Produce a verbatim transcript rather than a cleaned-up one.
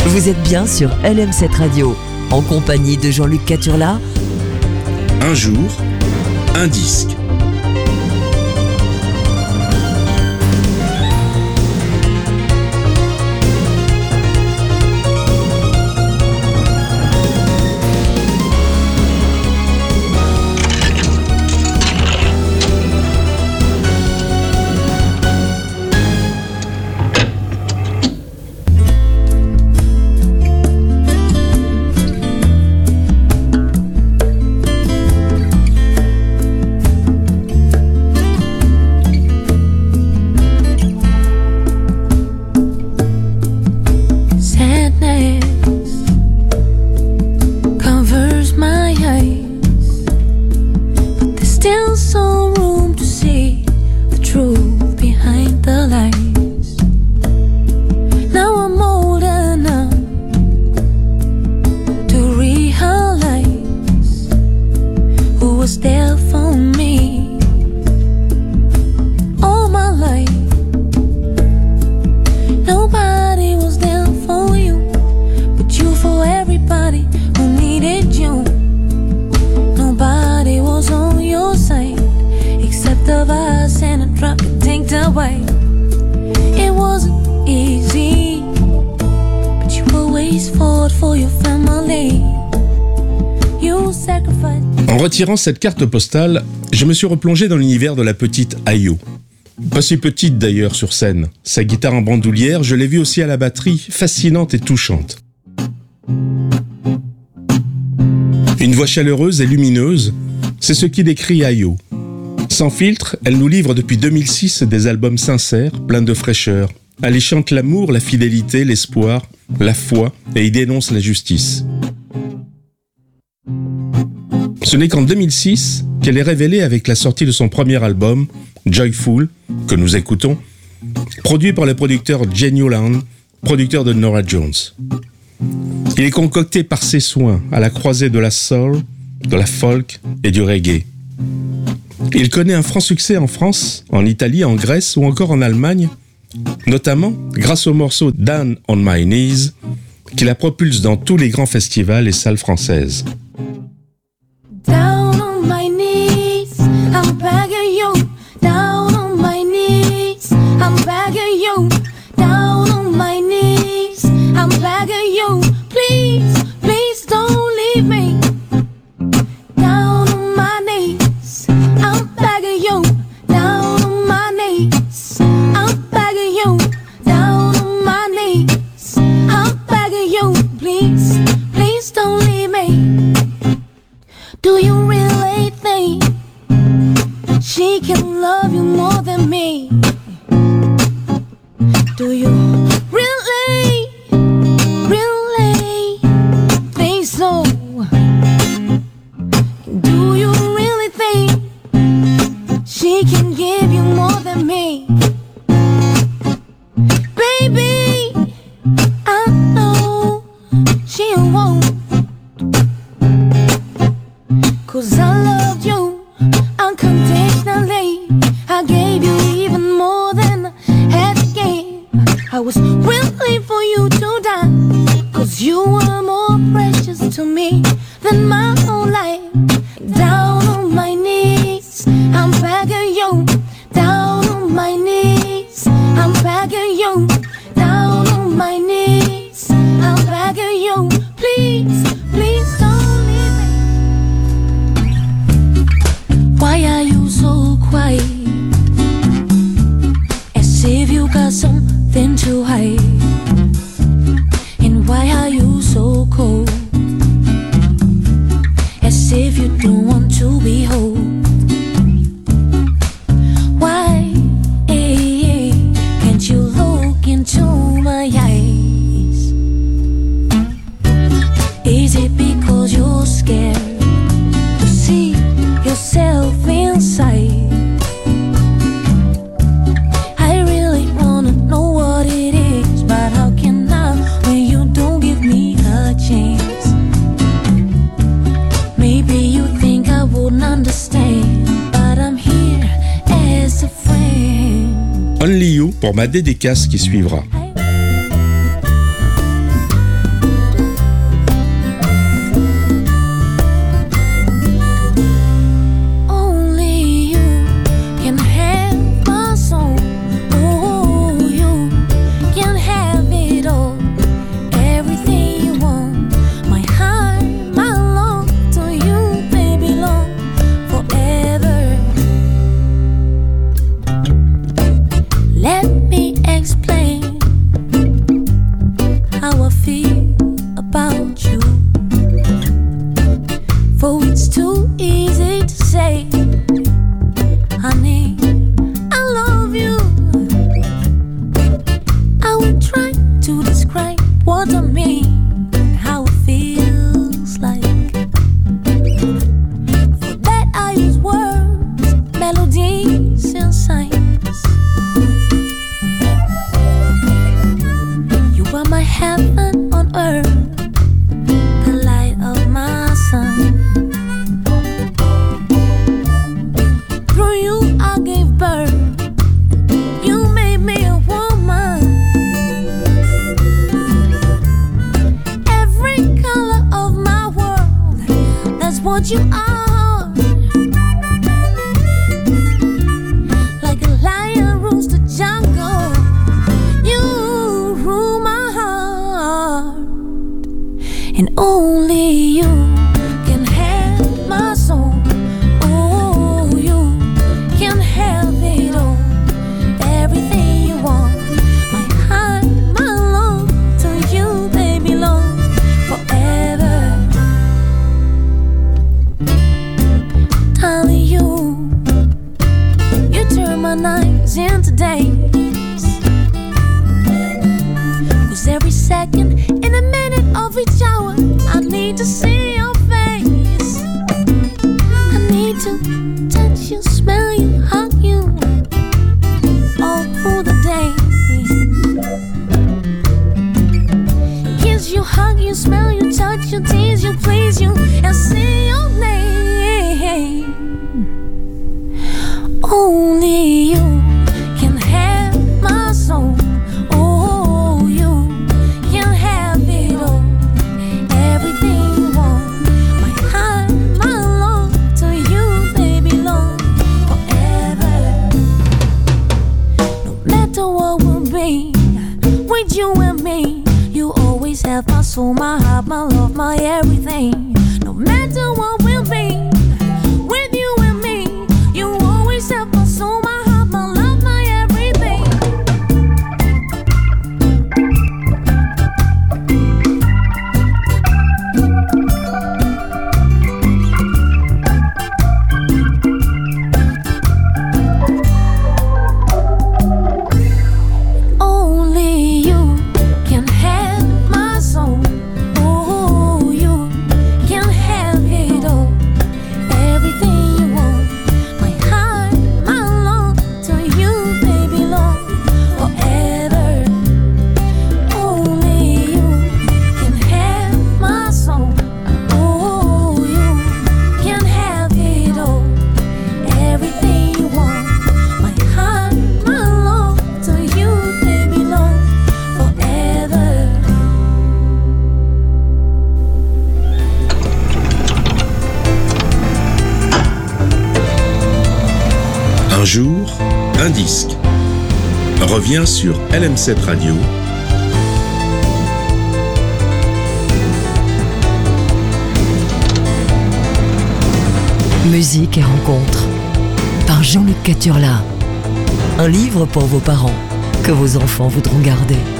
Vous êtes bien sur L M sept Radio, en compagnie de Jean-Luc Caturla. Un jour, un disque. En retirant cette carte postale, je me suis replongé dans l'univers de la petite Ayo. Pas si petite d'ailleurs sur scène. Sa guitare en bandoulière, je l'ai vue aussi à la batterie, fascinante et touchante. Une voix chaleureuse et lumineuse, c'est ce qui décrit Ayo. Sans filtre, elle nous livre depuis deux mille six des albums sincères, pleins de fraîcheur. Elle y chante l'amour, la fidélité, l'espoir, la foi et y dénonce la justice. Ce n'est qu'en deux mille six qu'elle est révélée avec la sortie de son premier album, Joyful, que nous écoutons, produit par le producteur Jenny Holland, producteur de Norah Jones. Il est concocté par ses soins à la croisée de la soul, de la folk et du reggae. Il connaît un franc succès en France, en Italie, en Grèce ou encore en Allemagne, notamment grâce au morceau Down on My Knees, qui la propulse dans tous les grands festivals et salles françaises. Down on my knees, I'm begging you. Down on my knees, I'm begging you. Down on my knees, I'm begging you. Please, please don't leave me. Down on my knees, I'm begging you. Down on my knees, I'm begging you. Down on my knees, I'm begging you. Please, please don't leave me. Do you really think she can love you more than me? Do you really, really think so? Do you really think she can give you more than me? Baby, I know she won't. 'Cause I loved you unconditionally. I gave you even more than I had to give. I was willing for you to die, 'cause you were more precious to me than my whole life. Down on my knees, I'm begging you. Down on my knees, I'm begging you. Down on my knees, I'm begging you. Please, please don't leave me. Why are you so quiet? As if you got something to hide. And why are you so cold? As if you don't want to be whole. Why eh, can't you look into my eyes? Is it because you're scared to see yourself inside? I really wanna know what it is, but how can I when you don't give me a chance? Maybe you think I wouldn't understand, but I'm here as a friend. Only You pour ma dédicace qui suivra. words on me, how it feels like. For that I use words, melodies and signs. You are my heaven on earth, the light of my sun. Through you I gave birth, you made me a woman. Every color of my world, that's what you are. Like a lion rules the jungle, you rule my heart. And only you can have my soul. Oh, you can have it all. Everything you want, my heart, my love, to you they belong forever. Darling, you, you turn my nights into days. 'Cause every second, in a minute of each hour, I need to see your face. I need to touch you, smell you, hug you all through the day. Kiss you, hug you, smell you, touch you, tease you, please you, and say your name. Only you can have my soul. Oh, you can have it all. Everything you want, my heart, my love, to you they belong forever. No matter what will be, with you and me, you always have my soul, my heart, my love, my everything. No matter what will be, with you and me, you always have my soul, my heart, my love, my everything. Only you can have my soul. Oh, you can have it all. Everything you want, my heart, my love, to you they belong forever. Only you can have my soul. Oh, you can have it all. Everything you want, my heart, my love, to you they belong forever. Un jour, un disque. Revient sur L M sept Radio. Musique et rencontres par Jean-Luc Caturla. Un livre pour vos parents que vos enfants voudront garder.